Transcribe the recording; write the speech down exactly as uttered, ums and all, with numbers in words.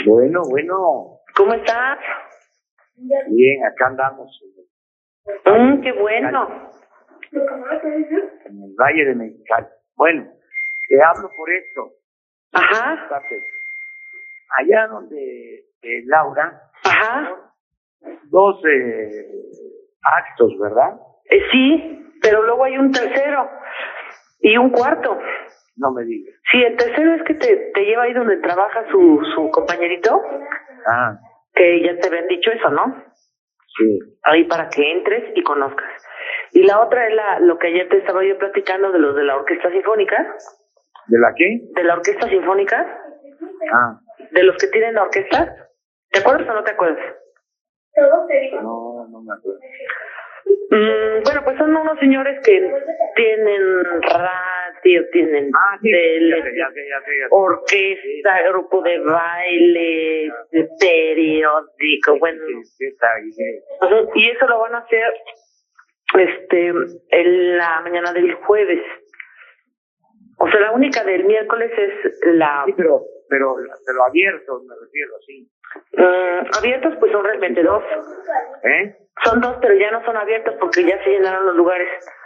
Bueno, bueno. ¿Cómo estás? Bien, acá andamos. Mm, qué bueno. En el Valle de Mexicali. Bueno, te hablo por esto. Ajá. Allá donde eh, Laura, Ajá. dos eh, actos, ¿verdad? Eh, sí, pero luego hay un tercero y un cuarto. No me digas. Sí, el tercero es que te, te lleva ahí donde trabaja su, su compañerito. Ah. Que ya te habían dicho eso, ¿no? Sí. Ahí para que entres y conozcas. Y la otra es la, lo que ayer te estaba yo platicando de los de la Orquesta Sinfónica. ¿De la qué? De la Orquesta Sinfónica. Ah. De los que tienen la orquesta. ¿Te acuerdas o no te acuerdas? No, no me acuerdo. Mm, bueno, pues son unos señores que tienen radio, tienen ah, sí, tele, ya sé, ya sé, ya sé, ya sé. orquesta, sí. Grupo de baile, de periódico, bueno. Sí, sí, está ahí, sí. Uh-huh. Y eso lo van a hacer este en la mañana del jueves. O sea, la única del miércoles es la... Sí, pero, pero, pero abiertos, me refiero, sí. Mm, abiertos, pues son realmente dos. ¿Eh? Son dos, pero ya no son abiertos porque ya se llenaron los lugares.